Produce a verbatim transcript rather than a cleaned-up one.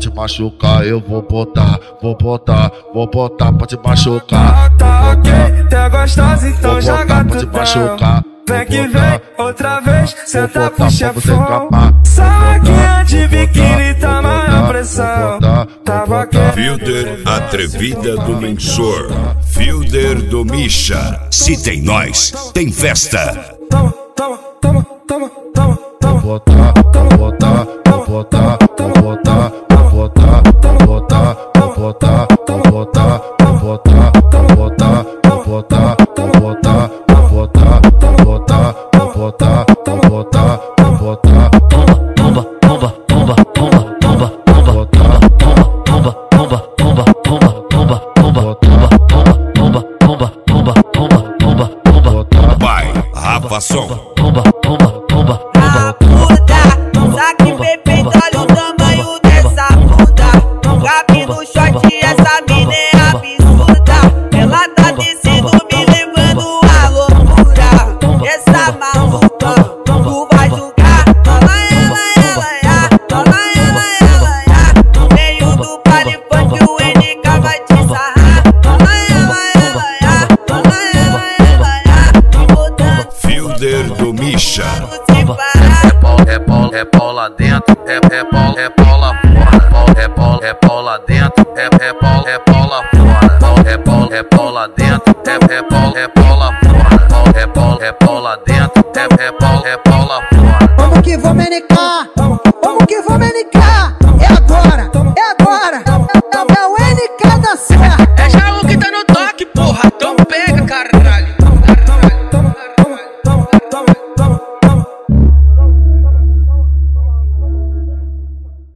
te machucar, eu vou botar, vou botar, vou botar pra te machucar. Tá ok, tá gostosa, então vou joga botar pra te tudão. machucar. Vem que vem, outra vez, senta pro chefão. Sai Saquinha de biquíni, tá maior pressão. Tava ok. Fielder Atrevida do Mensor, Fielder do Misha. Se tem nós, tem festa. Toma, toma, toma, toma, toma, toma. Vou botar, vou botar, vou botar, vou botar, vou botar, vou botar, vou botar, vou botar, vou botar, vou botar, vou botar, vou botar, vou botar, vou botar, vou botar, vou botar, vou botar. Tomba, tomba, tomba, tomba, tomba, tomba, tomba, tomba, tomba, tomba, tomba, tomba, tomba, tomba, tomba, tomba, tomba, tomba, tomba. Vai, Rafa Som. Tomba, tomba, tomba. A puta, saque perfeito, olha o tamanho dessa bunda. Gabi no short, essa mina é absurda. Ela tá descendo, me levando à loucura. Essa maluca, tu vai julgar. Toma ela, ela, ya. Toma ela, ela, ya. No meio do party funk, o N K vai te sarrar. Toma ela, ela, ya. Toma ela, ela, ya. Me botando Fielder do Misha. É bola, é bola dentro, é é bola, é bola fora. É bola, é bola dentro, é é bola, é bola fora. É bola, é bola dentro, é é bola, é bola fora. É bola, é bola dentro, é é bola, é bola fora. Vamos que vamos, N K. Vamos que vamos, N K. É agora, é agora. É o N K da Serra. É Jaú que tá no toque, porra. Então pega, caralho. Toma, toma, toma, toma.